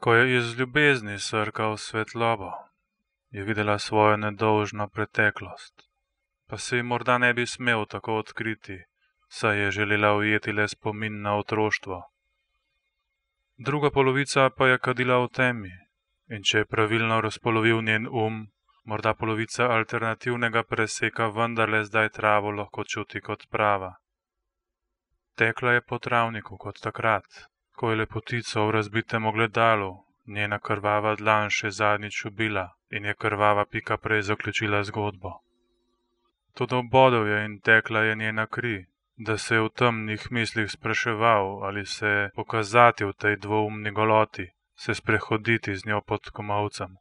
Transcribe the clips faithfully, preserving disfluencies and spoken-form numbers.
Ko je iz ljubezni srkal svetlobo, je videla svojo nedolžno preteklost, pa se ji morda ne bi smel tako odkriti, saj je želela ujeti le spomin na otroštvo. Druga polovica pa je kadila v temi, in če je pravilno razpolovil njen um, morda polovica alternativnega preseka vendarle zdaj travo lahko čuti kot prava. Tekla je po travniku kot takrat, ko je lepotico v razbitem ogledalu njena krvava dlan še zadnjič ubila in je krvava pika prej zaključila zgodbo. Toda obodel je in tekla je njena kri, da se je v temnih mislih spraševal, ali se pokazati v tej dvoumni goloti, se sprehoditi z njo pod komolcem.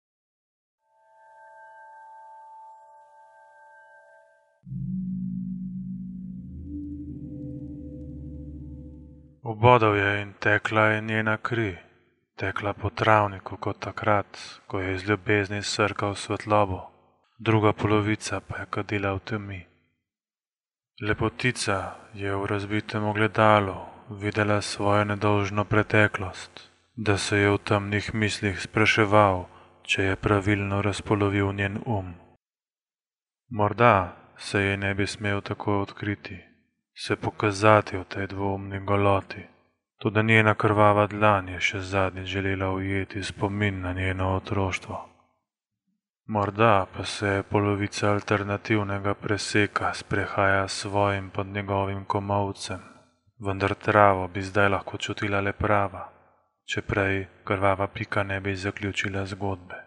Obodel je in tekla je njena kri, tekla po travniku kot takrat, ko je iz ljubezni srkal svetlobo, druga polovica pa je kadila v temi. Lepotica je v razbitem ogledalu videla svojo nedolžno preteklost, da se je v temnih mislih spraševal, če je pravilno razpolovil njen um. Morda se jej ne bi smel tako odkriti, se pokazati v tej dvoumni goloti, toda njena krvava dlan je še zadnjič želela ujeti spomin na njeno otroštvo. Morda pa se polovica alternativnega preseka sprehaja s svojim pod njegovim komolcem, vendar travo bi zdaj lahko čutila le prava, če prej krvava pika ne bi zaključila zgodbe.